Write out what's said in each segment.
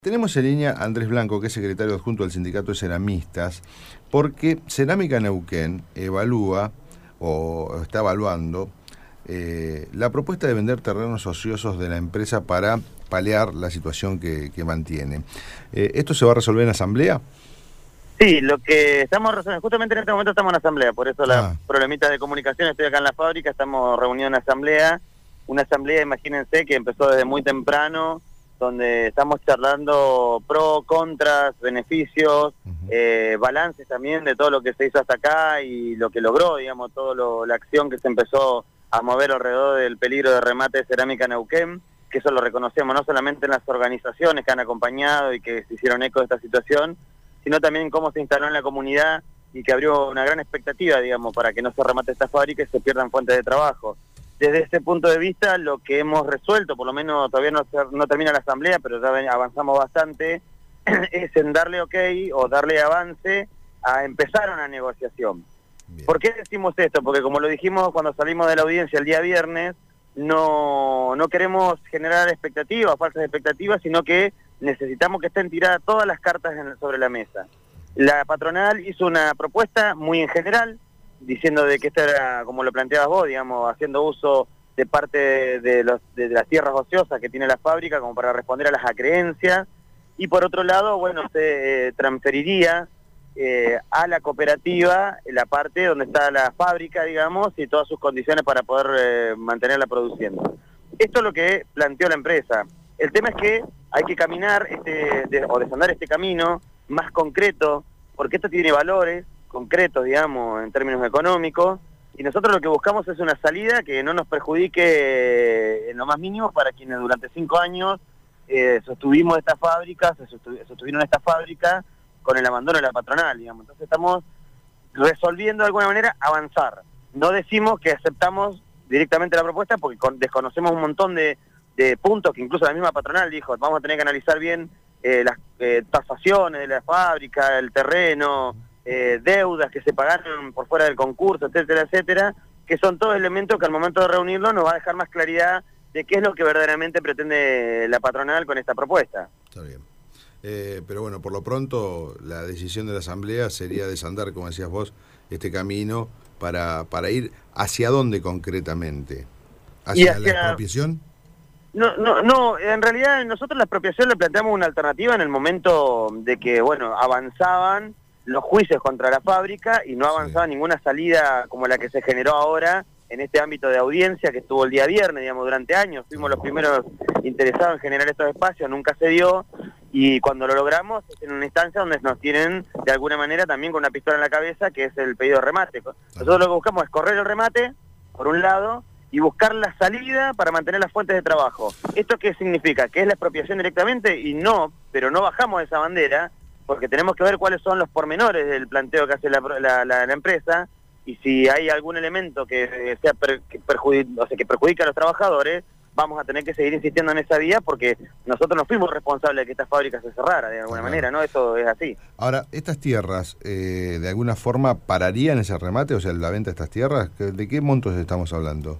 Tenemos en línea a Andrés Blanco, que es secretario adjunto del Sindicato de Ceramistas, porque Cerámica Neuquén evalúa o está evaluando la propuesta de vender terrenos ociosos de la empresa para paliar la situación que mantiene. ¿Esto se va a resolver en asamblea? Sí, lo que estamos resolviendo, justamente en este momento estamos en asamblea, por eso la problemita de comunicación. Estoy acá en la fábrica, estamos reunidos en una asamblea, imagínense, que empezó desde muy temprano, donde estamos charlando pro, contras, beneficios, balances también de todo lo que se hizo hasta acá y lo que logró, digamos, la acción que se empezó a mover alrededor del peligro de remate de Cerámica Neuquén, que eso lo reconocemos no solamente en las organizaciones que han acompañado y que se hicieron eco de esta situación, sino también cómo se instaló en la comunidad y que abrió una gran expectativa, digamos, para que no se remate esta fábrica y se pierdan fuentes de trabajo. Desde ese punto de vista, lo que hemos resuelto, por lo menos todavía no termina la asamblea, pero ya avanzamos bastante, es en darle ok o darle avance a empezar una negociación. Bien. ¿Por qué decimos esto? Porque como lo dijimos cuando salimos de la audiencia el día viernes, no queremos generar expectativas, falsas expectativas, sino que necesitamos que estén tiradas todas las cartas sobre la mesa. La patronal hizo una propuesta muy en general, diciendo de que esto era, como lo planteabas vos, digamos, haciendo uso de parte de las tierras ociosas que tiene la fábrica como para responder a las acreencias, y por otro lado, bueno, se transferiría a la cooperativa la parte donde está la fábrica, digamos, y todas sus condiciones para poder mantenerla produciendo. Esto es lo que planteó la empresa. El tema es que hay que caminar o desandar este camino más concreto, porque esto tiene valores concretos, digamos, en términos económicos, y nosotros lo que buscamos es una salida que no nos perjudique en lo más mínimo para quienes durante 5 años sostuvieron esta fábrica con el abandono de la patronal, digamos. Entonces estamos resolviendo de alguna manera avanzar. No decimos que aceptamos directamente la propuesta porque desconocemos un montón de puntos que incluso la misma patronal dijo, vamos a tener que analizar bien las tasaciones de la fábrica, el terreno, deudas que se pagaron por fuera del concurso, etcétera, etcétera, que son todos elementos que al momento de reunirlo nos va a dejar más claridad de qué es lo que verdaderamente pretende la patronal con esta propuesta. Está bien. Pero bueno, por lo pronto la decisión de la asamblea sería desandar, como decías vos, este camino para ir hacia dónde concretamente. ¿Hacia la expropiación? No, en realidad nosotros la expropiación le planteamos una alternativa en el momento de que, bueno, avanzaban los juicios contra la fábrica y no avanzaba ninguna salida como la que se generó ahora en este ámbito de audiencia que estuvo el día viernes, digamos, durante años. Fuimos los primeros interesados en generar estos espacios, nunca se dio, y cuando lo logramos es en una instancia donde nos tienen de alguna manera también con una pistola en la cabeza, que es el pedido de remate. Nosotros lo que buscamos es correr el remate, por un lado, y buscar la salida para mantener las fuentes de trabajo. ¿Esto qué significa? ¿Que es la expropiación directamente? Y no, pero no bajamos de esa bandera, porque tenemos que ver cuáles son los pormenores del planteo que hace la empresa, y si hay algún elemento que perjudica a los trabajadores, vamos a tener que seguir insistiendo en esa vía, porque nosotros no fuimos responsables de que esta fábrica se cerrara de alguna manera, ¿no? Eso es así. Ahora, ¿estas tierras de alguna forma pararían ese remate, o sea, la venta de estas tierras? ¿De qué montos estamos hablando?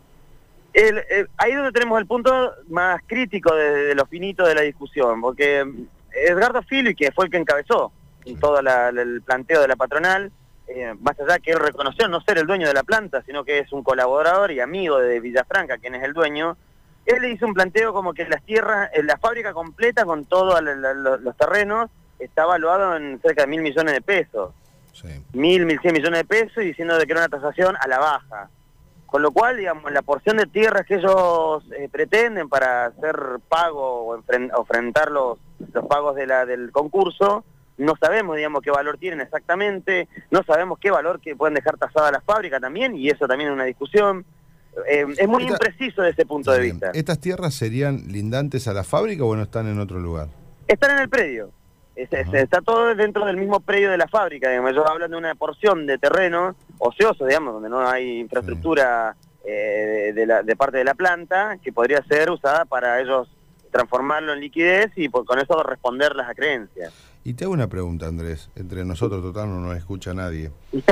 Ahí es donde tenemos el punto más crítico de lo finito de la discusión, porque Edgardo Fili, que fue el que encabezó todo el planteo de la patronal, más allá que él reconoció no ser el dueño de la planta, sino que es un colaborador y amigo de Villafranca, quien es el dueño, él le hizo un planteo como que las tierras, la fábrica completa con todos los terrenos, está evaluado en cerca de 1.000 millones de pesos. Sí. 1.100 millones de pesos, y diciendo de que era una tasación a la baja. Con lo cual, digamos, la porción de tierras que ellos pretenden para hacer pago o enfrentar los pagos del concurso, no sabemos, digamos, qué valor tienen exactamente, no sabemos qué valor que pueden dejar tasada la fábrica también, y eso también es una discusión. Es muy impreciso desde ese punto de vista. ¿Estas tierras serían lindantes a la fábrica o no están en otro lugar? Están en el predio. Está todo dentro del mismo predio de la fábrica, digamos. Ellos hablan de una porción de terreno ocioso, digamos, donde no hay infraestructura de parte de la planta, que podría ser usada para ellos transformarlo en liquidez y con eso responder las acreencias. Y te hago una pregunta, Andrés, entre nosotros, total, no nos escucha nadie.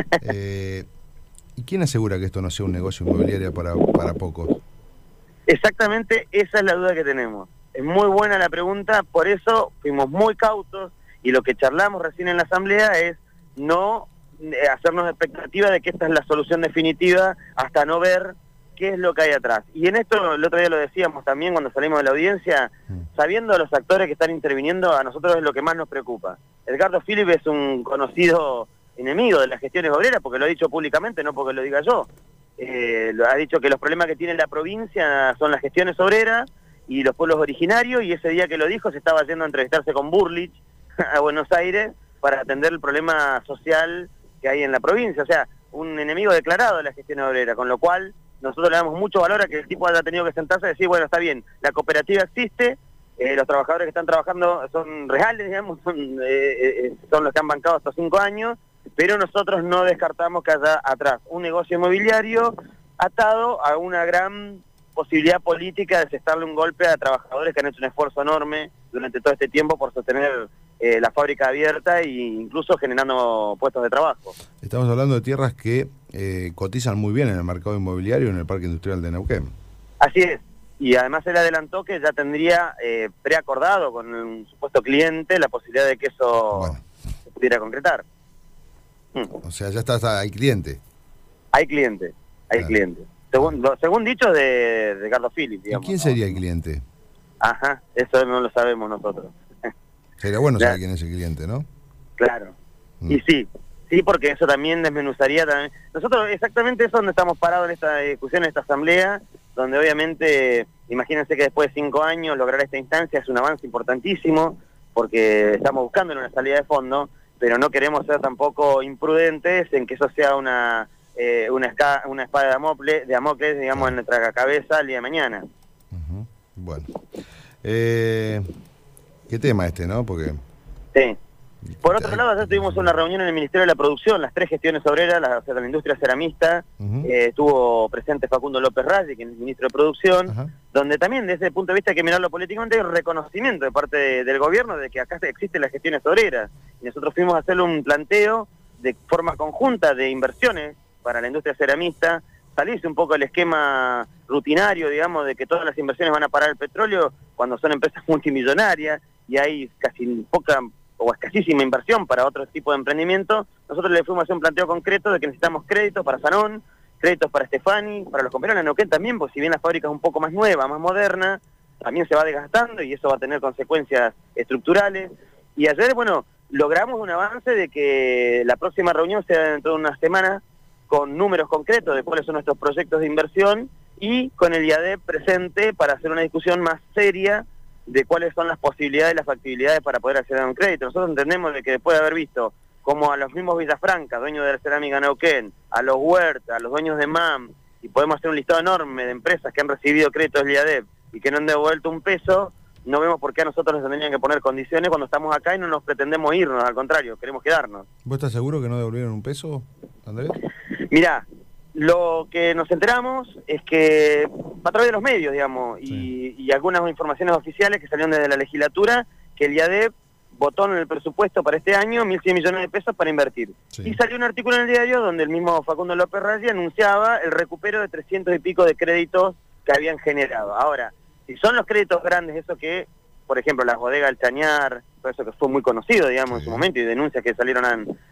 ¿Y quién asegura que esto no sea un negocio inmobiliario para pocos? Exactamente, esa es la duda que tenemos. es muy buena la pregunta, por eso fuimos muy cautos y lo que charlamos recién en la asamblea es no hacernos expectativa de que esta es la solución definitiva hasta no ver qué es lo que hay atrás. Y en esto, el otro día lo decíamos también cuando salimos de la audiencia, sabiendo los actores que están interviniendo, a nosotros es lo que más nos preocupa. Edgardo Philip es un conocido enemigo de las gestiones obreras, porque lo ha dicho públicamente, no porque lo diga yo. Ha dicho que los problemas que tiene la provincia son las gestiones obreras y los pueblos originarios, y ese día que lo dijo se estaba yendo a entrevistarse con Burlich a Buenos Aires para atender el problema social que hay en la provincia. O sea, un enemigo declarado de la gestión obrera, con lo cual nosotros le damos mucho valor a que el tipo haya tenido que sentarse y decir, bueno, está bien, la cooperativa existe, los trabajadores que están trabajando son reales, digamos, son los que han bancado estos 5 años, pero nosotros no descartamos que haya atrás un negocio inmobiliario atado a una gran posibilidad política de asestarle un golpe a trabajadores que han hecho un esfuerzo enorme durante todo este tiempo por sostener la fábrica abierta e incluso generando puestos de trabajo. Estamos hablando de tierras que cotizan muy bien en el mercado inmobiliario en el Parque Industrial de Neuquén. Así es, y además él adelantó que ya tendría preacordado con un supuesto cliente la posibilidad de que eso se pudiera concretar. O sea, ya hay cliente. Hay cliente, hay cliente. Según dichos de Edgardo Philip, digamos. ¿Y quién sería el cliente? Ajá, eso no lo sabemos nosotros. Sería bueno saber quién es el cliente, ¿no? Claro. Y sí, porque eso también desmenuzaría también. Nosotros exactamente eso es donde estamos parados en esta discusión, en esta asamblea, donde obviamente, imagínense que después de 5 años lograr esta instancia es un avance importantísimo, porque estamos buscando una salida de fondo, pero no queremos ser tampoco imprudentes en que eso sea una espada de Damocles, digamos, en nuestra cabeza el día de mañana. Bueno. ¿Qué tema ¿no? Porque... Sí. Por otro lado, ayer tuvimos una reunión en el Ministerio de la Producción, las 3 gestiones obreras, de la industria ceramista, estuvo presente Facundo López Raggi, que es el ministro de Producción, donde también desde ese punto de vista hay que mirarlo políticamente, hay un reconocimiento de parte del gobierno de que acá existen las gestiones obreras, y nosotros fuimos a hacerle un planteo de forma conjunta de inversiones para la industria ceramista, salirse un poco del esquema rutinario, digamos, de que todas las inversiones van a parar el petróleo cuando son empresas multimillonarias y hay casi poca o escasísima inversión para otro tipo de emprendimiento. Nosotros le fuimos a hacer un planteo concreto de que necesitamos créditos para Sanón, créditos para Stefani, para los compañeros de Neuquén también, porque si bien la fábrica es un poco más nueva, más moderna, también se va desgastando y eso va a tener consecuencias estructurales. Y ayer, bueno, logramos un avance de que la próxima reunión sea dentro de una semana con números concretos de cuáles son nuestros proyectos de inversión y con el IADEP presente para hacer una discusión más seria de cuáles son las posibilidades y las factibilidades para poder acceder a un crédito. Nosotros entendemos de que después de haber visto como a los mismos Villafranca, dueños de la cerámica Neuquén, a los Huerta, a los dueños de MAM, y podemos hacer un listado enorme de empresas que han recibido créditos del IADEP y que no han devuelto un peso, no vemos por qué a nosotros nos tendrían que poner condiciones cuando estamos acá y no nos pretendemos irnos, al contrario, queremos quedarnos. ¿Vos estás seguro que no devolvieron un peso, Andrés? Mirá, lo que nos enteramos es que a través de los medios, digamos, y algunas informaciones oficiales que salieron desde la legislatura, que el IADEP votó en el presupuesto para este año 1.100 millones de pesos para invertir. Y salió un artículo en el diario donde el mismo Facundo López Raggi anunciaba el recupero de 300 y pico de créditos que habían generado. Ahora, si son los créditos grandes, eso que, por ejemplo, las bodegas del Chañar, todo eso que fue muy conocido, digamos, en su momento, y denuncias que salieron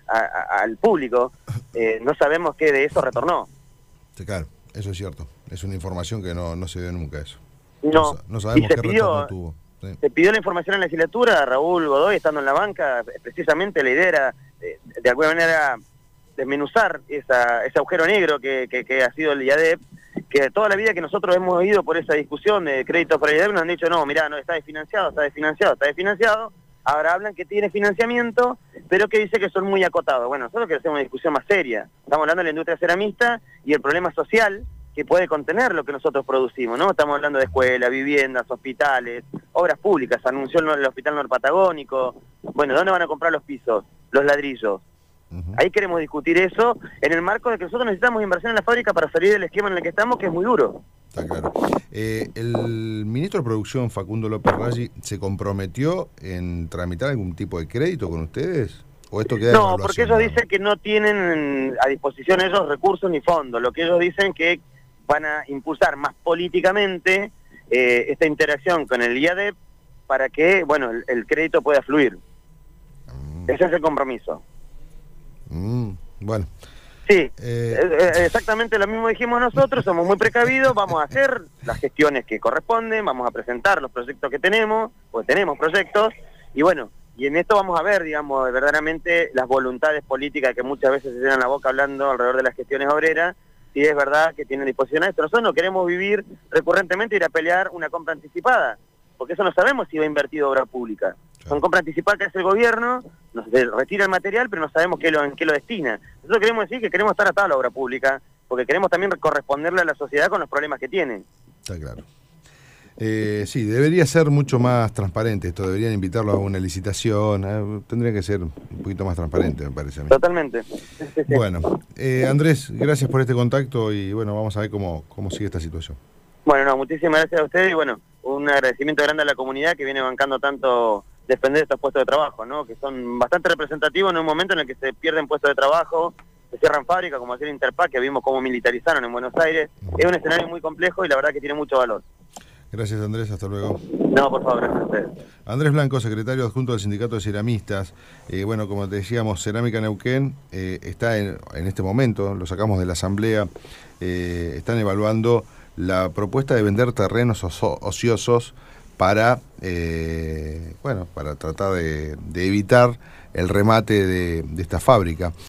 al público, no sabemos qué de eso retornó. Sí, claro, eso es cierto. Es una información que no se dio nunca eso. No sabemos qué retorno tuvo. Sí. Se pidió la información en la legislatura, Raúl Godoy estando en la banca, precisamente la idea era, de alguna manera, desmenuzar ese agujero negro que ha sido el IADEP, que toda la vida que nosotros hemos ido por esa discusión de créditos para el IADEP nos han dicho, no, mirá, no, está desfinanciado, ahora hablan que tiene financiamiento, pero que dice que son muy acotados. Bueno, nosotros queremos hacer una discusión más seria, estamos hablando de la industria ceramista y el problema social que puede contener lo que nosotros producimos, ¿no? Estamos hablando de escuelas, viviendas, hospitales, obras públicas, anunció el Hospital Norpatagónico, bueno, ¿dónde van a comprar los pisos, los ladrillos? Ahí queremos discutir eso en el marco de que nosotros necesitamos inversión en la fábrica para salir del esquema en el que estamos, que es muy duro. Está claro. ¿El ministro de Producción, Facundo López Raggi, se comprometió en tramitar algún tipo de crédito con ustedes? ¿O esto queda No, porque ellos dicen que no tienen a disposición ellos recursos ni fondos. Lo que ellos dicen que van a impulsar más políticamente esta interacción con el IADEP para que, bueno, el crédito pueda fluir. Ese es el compromiso. Bueno. Sí, exactamente lo mismo dijimos nosotros, somos muy precavidos, vamos a hacer las gestiones que corresponden, vamos a presentar los proyectos que tenemos, pues tenemos proyectos, y bueno, y en esto vamos a ver, digamos, verdaderamente las voluntades políticas que muchas veces se llenan la boca hablando alrededor de las gestiones obreras, si es verdad que tienen disposición a esto. Nosotros no queremos vivir recurrentemente ir a pelear una compra anticipada, porque eso no sabemos si va invertido obra pública. Son compras anticipadas que hace el gobierno, nos retira el material, pero no sabemos en qué lo destina. Nosotros queremos decir que queremos estar atados a la obra pública, porque queremos también corresponderle a la sociedad con los problemas que tiene. Está claro. Sí, debería ser mucho más transparente esto, deberían invitarlo a una licitación, tendría que ser un poquito más transparente, me parece a mí. Totalmente. Sí. Bueno, Andrés, gracias por este contacto y bueno, vamos a ver cómo sigue esta situación. Bueno, no, muchísimas gracias a ustedes y bueno, un agradecimiento grande a la comunidad que viene bancando tanto defender estos puestos de trabajo, ¿no? Que son bastante representativos en un momento en el que se pierden puestos de trabajo, se cierran fábricas, como ayer Interpac, que vimos cómo militarizaron en Buenos Aires. Es un escenario muy complejo y la verdad que tiene mucho valor. Gracias, Andrés, hasta luego. No, por favor, gracias a ustedes. Andrés Blanco, secretario adjunto del Sindicato de Ceramistas. Bueno, como te decíamos, Cerámica Neuquén está en este momento, lo sacamos de la asamblea, están evaluando la propuesta de vender terrenos ociosos para para tratar de evitar el remate de esta fábrica.